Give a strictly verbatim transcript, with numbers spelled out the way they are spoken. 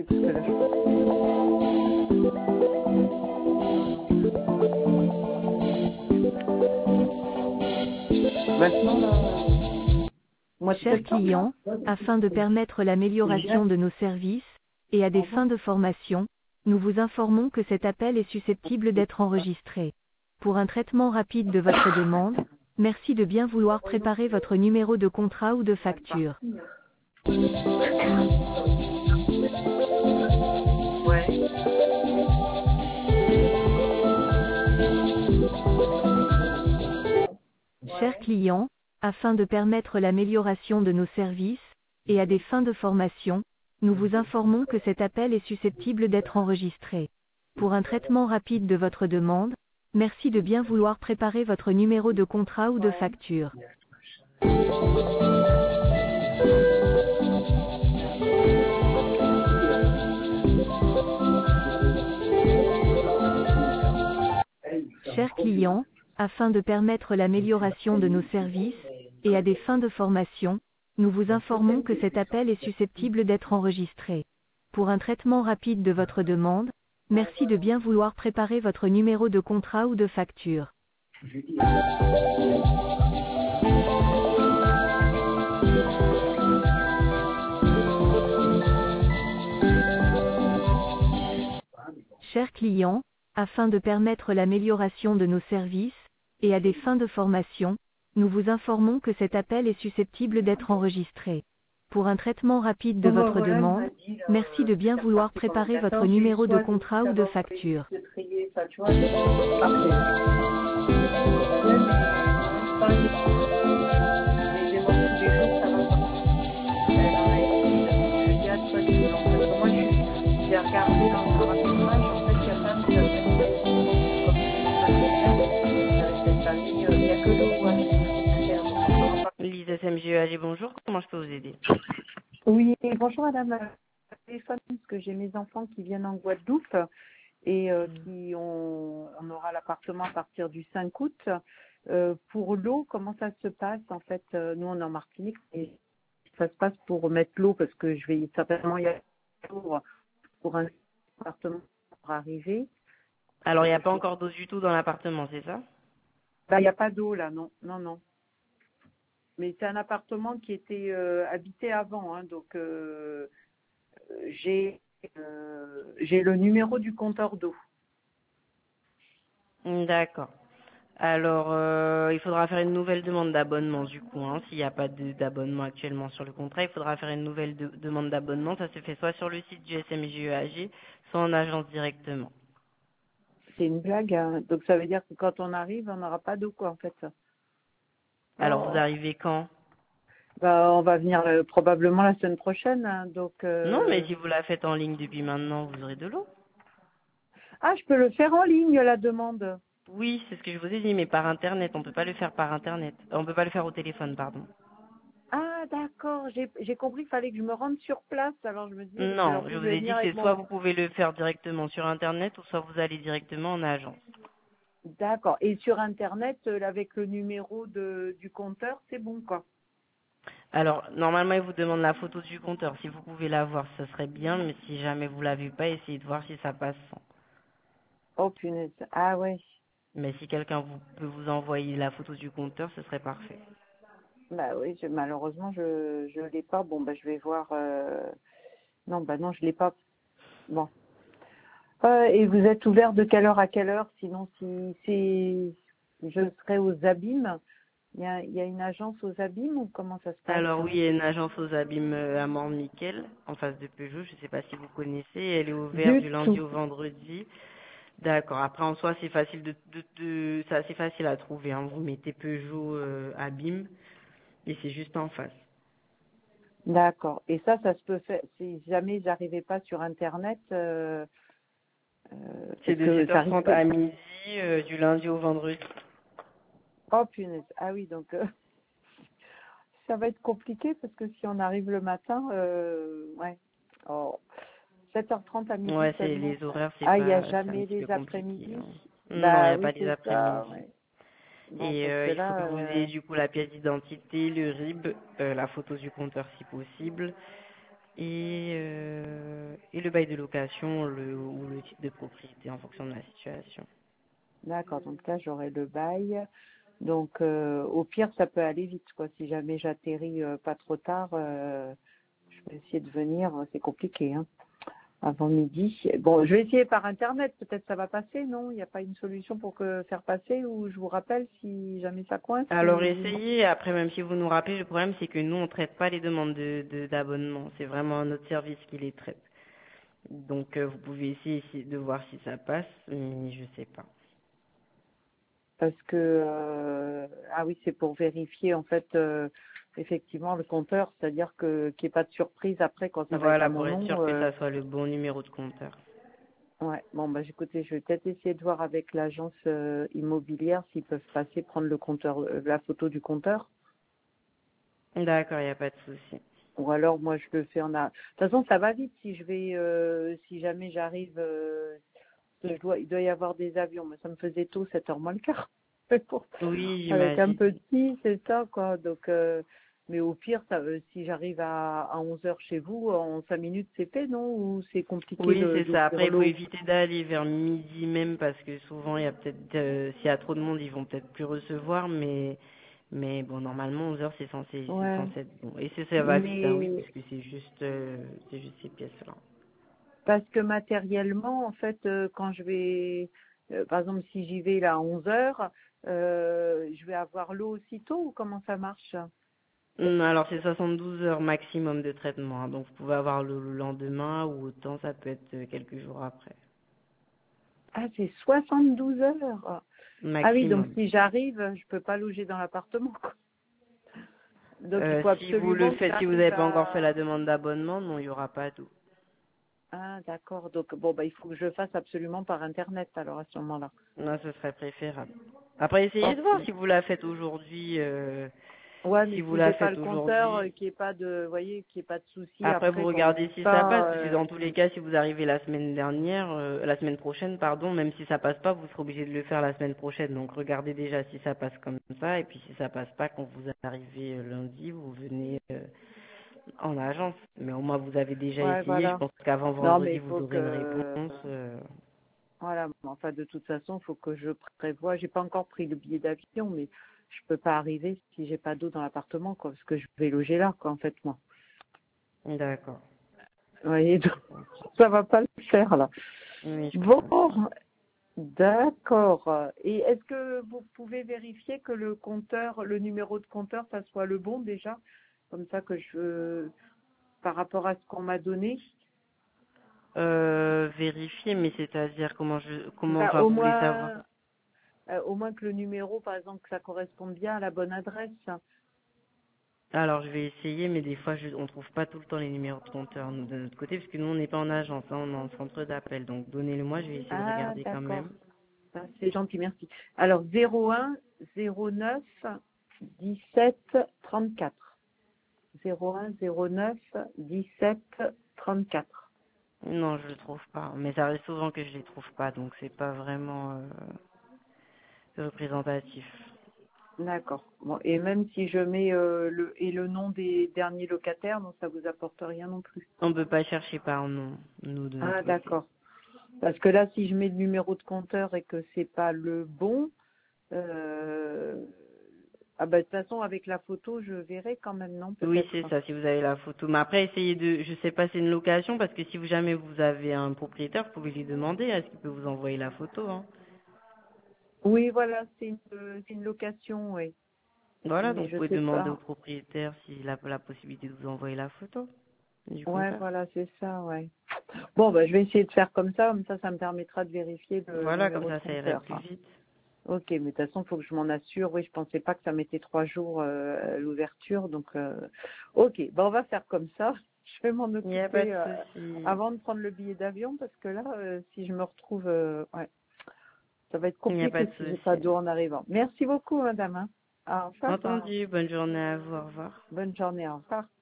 Parce que là, je... Maintenant, là, au mois de Chers septembre, clients, là, afin de permettre c'est l'amélioration génial. de nos services, et à des fins de formation, nous vous informons que cet appel est susceptible d'être enregistré. Pour un traitement rapide de votre demande, merci de bien vouloir préparer votre numéro de contrat ou de facture. Ouais. Chers clients, afin de permettre l'amélioration de nos services, et à des fins de formation, nous vous informons que cet appel est susceptible d'être enregistré. Pour un traitement rapide de votre demande, merci de bien vouloir préparer votre numéro de contrat ou de facture. Chers clients, afin de permettre l'amélioration de nos services, et à des fins de formation, nous vous informons que cet appel est susceptible d'être enregistré. Pour un traitement rapide de votre demande, merci de bien vouloir préparer votre numéro de contrat ou de facture. Chers clients, afin de permettre l'amélioration de nos services, et à des fins de formation, nous vous informons que cet appel est susceptible d'être enregistré. Pour un traitement rapide de Bon, bah, votre voilà, il demande, m'a dit, là, merci euh, de c'est bien vouloir reparti pendant préparer quatre votre heures, j'ai eu numéro de soin de contrat ou de savoir trier, facture. de trier, ça, tu vois, c'est parfait. Ouais, mais, ouais, pareil. Mais les voir tous les jours, ça va pas. Elle en a essayé de me dire, toi, tu non, parce que moi, je suis- j'ai regardé dans le paramétrage, en fait, il y a plein de services, comme tout le monde le fait, euh, cette année, euh, il n'y a que le O H qui peut faire, donc on ne pourra pas. Lise S M G E A G, bonjour, comment je peux vous aider? Oui, bonjour madame. Je téléphone parce que j'ai mes enfants qui viennent en Guadeloupe et euh, qui ont, on aura l'appartement à partir du cinq août. Euh, pour l'eau, comment ça se passe en fait? euh, Nous on est en Martinique et ça se passe pour mettre l'eau parce que je vais certainement y aller pour, pour un appartement pour arriver. Alors, il n'y a Euh, pas je- encore d'eau du tout dans l'appartement, c'est ça? bah, il n'y a pas d'eau là, non, non, non. Mais c'est un appartement qui était euh, habité avant, hein, donc euh, j'ai euh, j'ai le numéro du compteur d'eau. D'accord. Alors, euh, il faudra faire une nouvelle demande d'abonnement du coup, hein. S'il n'y a pas de- d'abonnement actuellement sur le contrat, il faudra faire une nouvelle de- demande d'abonnement. Ça se fait soit sur le site du S M J E A G, soit en agence directement. C'est une blague, hein. Donc ça veut dire que quand on arrive, on n'aura pas d'eau, quoi, en fait. Alors, vous Oh. arrivez quand? Bah, on va venir euh, probablement la semaine prochaine, hein. Donc, Non, mais euh... si vous la faites en ligne depuis maintenant, vous aurez de l'eau. ah, je peux le faire en ligne, la demande. Oui, c'est ce que je vous ai dit, mais par Internet. On peut pas le faire par Internet. On peut pas le faire au téléphone, pardon. Ah, d'accord, j'ai j'ai compris qu'il fallait que je me rende sur place. Alors je me disais, parce que en Non, je plus, je vous vais ai dit venir que avec c'est soit mon... vous pouvez le faire directement sur Internet ou soit vous allez directement en agence. D'accord. Et sur Internet, euh, avec le numéro de, du compteur, c'est bon, quoi. Alors, normalement, il vous demande la photo du compteur. Si vous pouvez la voir, ce serait bien, mais si jamais vous l'avez pas, essayez de voir si ça passe sans. Oh, punaise. Ah, ouais. Mais si quelqu'un vous, peut vous envoyer la photo du compteur, ce serait parfait. Bah oui, je- malheureusement, je je l'ai pas. Bon, bah je vais voir... euh, non, bah non, je l'ai pas. Bon. Euh, et vous êtes ouvert de quelle heure à quelle heure? Sinon, si c'est, je serai aux Abîmes. Il y a, il y a une agence aux Abîmes ou comment ça se passe? Alors oui, il y a une agence aux abîmes euh, à Mort-Miquel, en face de Peugeot. Je ne sais pas si vous connaissez. Elle est ouverte Du du lundi tout. au vendredi. D'accord. Après, en soi, c'est facile de, de, de c'est assez facile à trouver, hein. Vous mettez Peugeot euh, abîme et c'est juste en face. D'accord. Et ça, ça se peut faire si jamais j'arrivais pas sur Internet, euh, euh, C'est parce de que sept ça heures trente risque. à midi, euh, du lundi au vendredi. Oh punaise. Ah oui, donc euh, ça va être compliqué parce que si on arrive le matin, euh, ouais. Oh. sept heures trente à midi Ouais, c'est seulement. les horaires, c'est Ah, il n'y a pas, c'est un jamais petit peu les compliqué, après-midi. hein. Non, il n'y Bah a pas oui, les c'est ça. après-midi. Ouais. Bon, Et parce euh, que il faut que là, vous euh, ayez du coup la pièce d'identité, le R I B, euh, la photo du compteur si possible. et, euh, et le bail de location le, ou le type de propriété en fonction de la situation. D'accord, donc là j'aurai le bail. Donc euh, au pire ça peut aller vite quoi. Si jamais j'atterris euh, pas trop tard, euh, je vais essayer de venir. C'est compliqué hein. Avant midi. Bon, je vais essayer par internet. Peut-être ça va passer, non? Il n'y a pas une solution pour que faire passer ou je vous rappelle si jamais ça coince Alors ou... essayez, après même si vous nous rappelez, le problème c'est que nous on traite pas les demandes de de- d'abonnement, c'est vraiment notre service qui les traite. Donc euh, vous pouvez essayer essayer de voir si ça passe, mais je sais pas. Parce que euh, ah oui, c'est pour vérifier en fait euh, effectivement le compteur, c'est-à-dire que qu'il n'y ait pas de surprise après quand ça va être à Voilà, mon pour être nom. sûr que euh, ça soit le bon numéro de compteur. Ouais, bon bah écoutez, je vais peut-être essayer de voir avec l'agence euh, immobilière s'ils peuvent passer prendre le compteur, euh, la photo du compteur, D'accord, il n'y a pas de souci. ou alors moi je le fais en a. De toute façon, ça va vite si je vais, euh, si jamais j'arrive, euh, je dois, il doit y avoir des avions, mais ça me faisait tôt, sept heures moins le quart. Pour- Oui, Avec un j'imagine. peu de petit, c'est ça quoi. Donc, euh, mais au pire, ça, euh, si j'arrive à, à onze heures chez vous, en cinq minutes c'est fait, non? Ou c'est compliqué Oui, de c'est ça. d'ouvrir Après, il faut l'eau? éviter d'aller vers midi même parce que souvent, il y a peut-être, euh, s'il y a trop de monde, ils vont peut-être plus recevoir, mais, mais bon, normalement, onze heures, c'est censé, c'est Ouais. censé être bon. Et c'est- ça va vite, hein, oui, Mais puisque c'est juste, euh, c'est juste ces pièces-là. parce que matériellement, en fait, euh, quand je vais, euh, par exemple, si j'y vais là à onze heures, euh, je vais avoir l'eau aussitôt ou comment ça marche? Hum, Alors, c'est soixante-douze heures maximum de traitement, hein, donc vous pouvez avoir le le lendemain ou autant, ça peut être euh, quelques jours après. Ah, c'est soixante-douze heures. Ah oui, donc Maximum. si j'arrive, je peux pas loger dans l'appartement, quoi. Donc il Euh, faut si vous le absolument que faites, si vous j'arrive n'avez pas encore fait à... la demande d'abonnement, non, il n'y aura pas d'eau. Ah, d'accord. Donc bon, bah il faut que je le fasse absolument par internet alors à ce moment-là. Non, ce serait préférable. Après, essayez de Ok. voir si vous la faites aujourd'hui. euh, Ouais, si mais vous si la j'ai pas le faites compteur, aujourd'hui. euh, qu'il n'y ait pas de, vous voyez, qu'il n'y ait pas de souci Après, vous après qu'on me regardez dise si ça passe, pas. parce que euh, dans tous les cas, si vous arrivez la semaine dernière, euh, la semaine prochaine, pardon, même si ça passe pas, vous serez obligé de le faire la semaine prochaine. Donc, regardez déjà si ça passe comme ça, et puis si ça passe pas, quand vous arrivez euh, lundi, vous venez euh, en agence. Mais au moins, vous avez déjà Ouais, essayé. Je voilà. pense qu'avant Non, mais vendredi, il vous faut aurez une que, réponse. euh. voilà. Mais enfin, de toute façon, il faut que je prévoie. J'ai pas encore pris le billet d'avion, mais je peux pas arriver si j'ai pas d'eau dans l'appartement, quoi, parce que je vais loger là, quoi, en fait, moi. D'accord. Vous voyez, donc, Je comprends. ça va pas le faire là. Oui, je Bon, comprends. d'accord. Et est-ce que vous pouvez vérifier que le compteur, le numéro de compteur, ça soit le bon déjà, comme ça que je, par rapport à ce qu'on m'a donné, Euh, vérifier, mais c'est-à-dire comment je, comment, bah, enfin, au vous voulez savoir. moins, euh, au moins que le numéro, par exemple, que ça corresponde bien à la bonne adresse. Alors, je vais essayer, mais des fois, je, on trouve pas tout le temps les numéros de compteur, nous, de notre côté, parce que nous, on n'est pas en agence, hein, on est en centre d'appel. Donc, donnez-le-moi, je vais essayer de Ah, regarder quand d'accord. même. Ah, c'est gentil, merci. Alors, zéro un zéro neuf dix-sept trente-quatre. zéro un zéro neuf dix-sept trente-quatre. Non, je le trouve pas. Mais ça arrive souvent que je les trouve pas, donc c'est pas vraiment euh, représentatif. D'accord. Bon, et même si je mets euh, le et le nom des derniers locataires, donc ça vous apporte rien non plus. On peut pas chercher par nom, nous, de Ah, notre côté. d'accord. Parce que là, si je mets le numéro de compteur et que c'est pas le bon, euh... ah bah de toute façon avec la photo, je verrai quand même, non, Oui, c'est peut-être. ça, si vous avez la photo. Mais après, essayez de, je sais pas, c'est une location, parce que si vous jamais vous avez un propriétaire, vous pouvez lui demander, est-ce qu'il peut vous envoyer la photo, hein. Oui, voilà, c'est une, euh, c'est une location, oui. Voilà, donc Mais vous je pouvez sais demander au pas. propriétaire s'il a la possibilité de vous envoyer la photo du Ouais, compteur. voilà, c'est ça, ouais. Bon, bah je vais essayer de faire comme ça, comme ça, ça me permettra de vérifier le Voilà, comme numéro de ça, ça irait compteur. plus vite. Ok, mais de toute façon, il faut que je m'en assure. Oui, je pensais pas que ça mettait trois jours euh, à l'ouverture. Donc, euh, ok, ben, on va faire comme ça. Je vais m'en Il n'y a pas de occuper euh, souci. avant de prendre le billet d'avion parce que là, euh, si je me retrouve, euh, ouais, ça va être Il n'y a pas compliqué de si j'ai pas souci. d'eau en arrivant. Merci beaucoup, madame. Hein. Au revoir. Entendu, bonne journée à vous, au revoir. Bonne journée. Au revoir.